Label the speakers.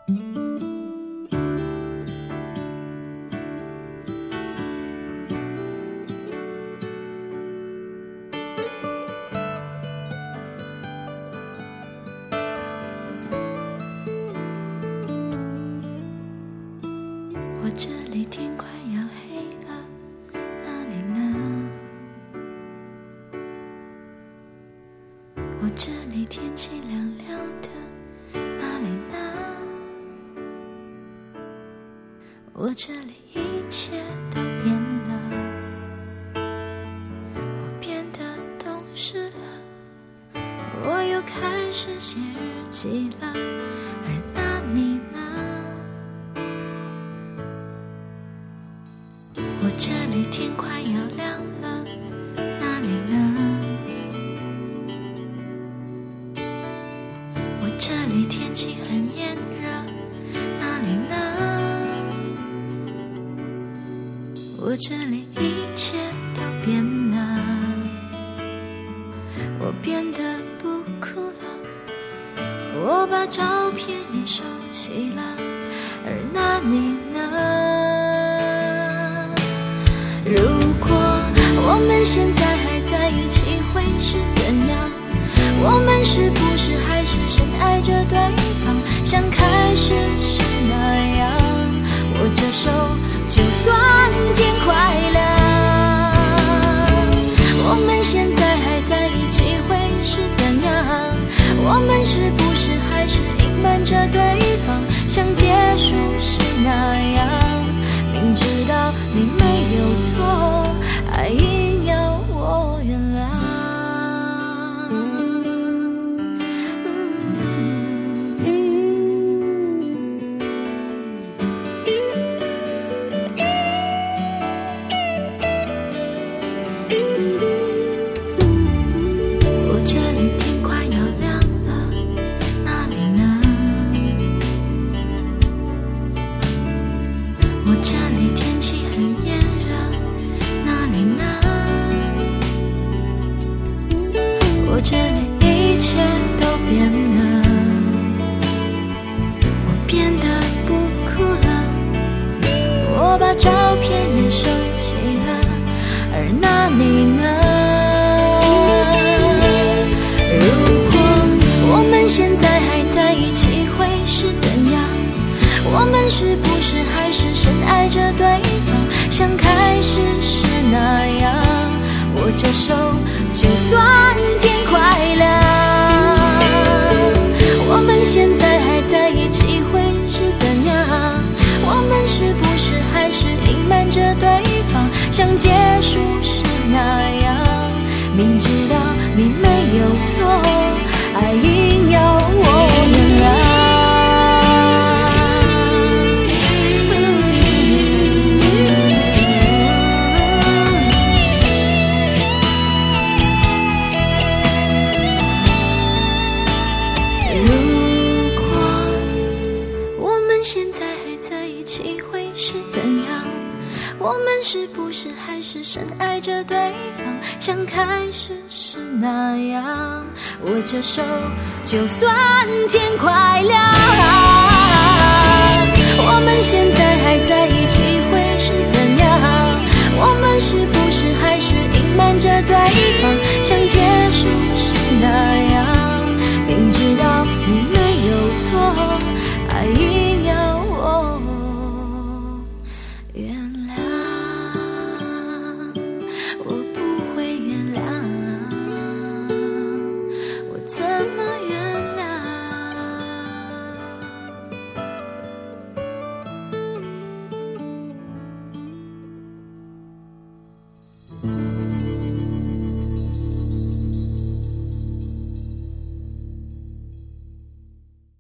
Speaker 1: 我这里天快要黑了，哪里呢？我这里天气凉凉的，哪里呢？我这里一切都变了，我变得懂事了，我又开始写日记了，而那你呢？我这里天快要亮了，哪里呢？我这里天气很炎热，哪里呢？我这里一切都变了，我变得不哭了，我把照片也收起了，而那你呢？如果我们现在还在一起会是怎样？我们是不是还是深爱着对方，像开始时那样？握着手就算天快亮。我们现在还在一起会是怎样？我们是不是还是隐瞒着对方，像结束时那样？明知道你没有错，还硬要我原谅。我这里天快要亮了，哪里呢？我这里天气很炎热，哪里呢？我这里一切都变了，我变得不哭了，我把照片也收起了，而那你呢？如果我们现在还在一起会是怎样？我们是不是还是深爱着对方，像开始时那样？握着手就算天快亮。我们现在还在一起会是怎样？我们是不是还是隐瞒着对方，像结束时那样？明知道你没有错，还硬要我原谅。现在还在一起会是怎样？我们是不是还是深爱着对方，像开始时那样？握着手就算天快亮。我们现在